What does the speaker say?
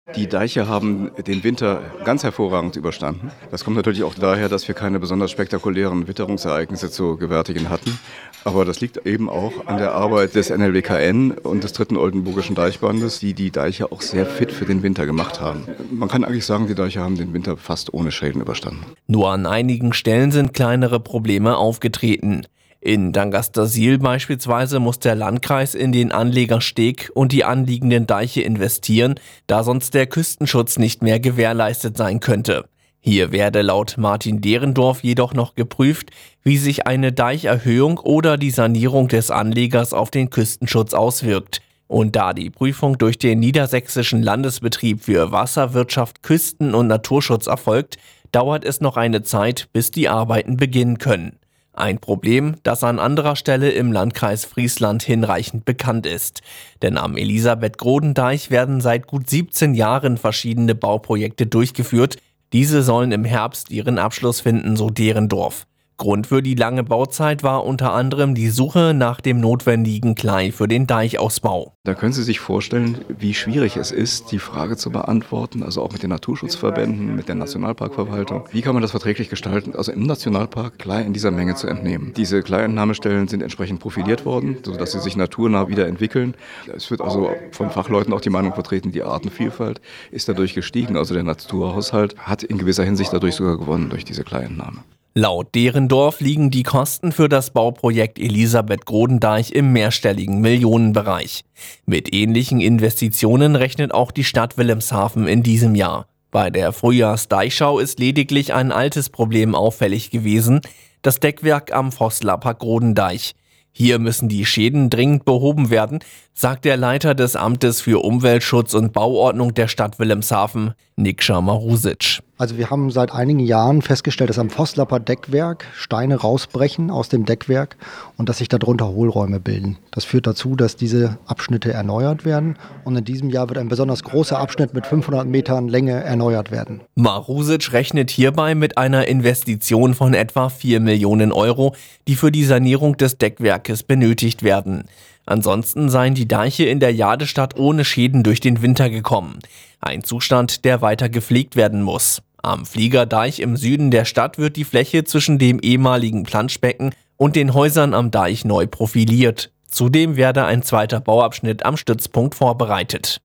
Die Deiche haben den Winter ganz hervorragend überstanden. Das kommt natürlich auch daher, dass wir keine besonders spektakulären Witterungsereignisse zu gewärtigen hatten. Aber das liegt eben auch an der Arbeit des NLWKN und des 3. Oldenburgischen Deichbandes, die die Deiche auch sehr fit für den Winter gemacht haben. Man kann eigentlich sagen, die Deiche haben den Winter fast ohne Schäden überstanden. Nur an einigen Stellen sind kleinere Probleme aufgetreten. In Dangastersiel beispielsweise muss der Landkreis in den Anlegersteg und die anliegenden Deiche investieren, da sonst der Küstenschutz nicht mehr gewährleistet sein könnte. Hier werde laut Martin Derendorf jedoch noch geprüft, wie sich eine Deicherhöhung oder die Sanierung des Anlegers auf den Küstenschutz auswirkt. Und da die Prüfung durch den Niedersächsischen Landesbetrieb für Wasserwirtschaft, Küsten- und Naturschutz erfolgt, dauert es noch eine Zeit, bis die Arbeiten beginnen können. Ein Problem, das an anderer Stelle im Landkreis Friesland hinreichend bekannt ist. Denn am Elisabeth-Groden-Deich werden seit gut 17 Jahren verschiedene Bauprojekte durchgeführt. Diese sollen im Herbst ihren Abschluss finden, so Derendorf. Grund für die lange Bauzeit war unter anderem die Suche nach dem notwendigen Klei für den Deichausbau. Da können Sie sich vorstellen, wie schwierig es ist, die Frage zu beantworten, also auch mit den Naturschutzverbänden, mit der Nationalparkverwaltung. Wie kann man das verträglich gestalten, also im Nationalpark Klei in dieser Menge zu entnehmen? Diese Kleientnahmestellen sind entsprechend profiliert worden, sodass sie sich naturnah wieder entwickeln. Es wird also von Fachleuten auch die Meinung vertreten, die Artenvielfalt ist dadurch gestiegen. Also der Naturhaushalt hat in gewisser Hinsicht dadurch sogar gewonnen durch diese Kleientnahme. Laut Derendorf liegen die Kosten für das Bauprojekt Elisabeth-Groden-Deich im mehrstelligen Millionenbereich. Mit ähnlichen Investitionen rechnet auch die Stadt Wilhelmshaven in diesem Jahr. Bei der Frühjahrsdeichschau ist lediglich ein altes Problem auffällig gewesen: das Deckwerk am Voslapper-Grodendeich. Hier müssen die Schäden dringend behoben werden, sagt der Leiter des Amtes für Umweltschutz und Bauordnung der Stadt Wilhelmshaven, Nikša Marusic. Also wir haben seit einigen Jahren festgestellt, dass am Voslapper Deckwerk Steine rausbrechen aus dem Deckwerk und dass sich darunter Hohlräume bilden. Das führt dazu, dass diese Abschnitte erneuert werden, und in diesem Jahr wird ein besonders großer Abschnitt mit 500 Metern Länge erneuert werden. Marusic rechnet hierbei mit einer Investition von etwa 4 Millionen Euro, die für die Sanierung des Deckwerkes benötigt werden. Ansonsten seien die Deiche in der Jadestadt ohne Schäden durch den Winter gekommen. Ein Zustand, der weiter gepflegt werden muss. Am Fliegerdeich im Süden der Stadt wird die Fläche zwischen dem ehemaligen Planschbecken und den Häusern am Deich neu profiliert. Zudem werde ein zweiter Bauabschnitt am Stützpunkt vorbereitet.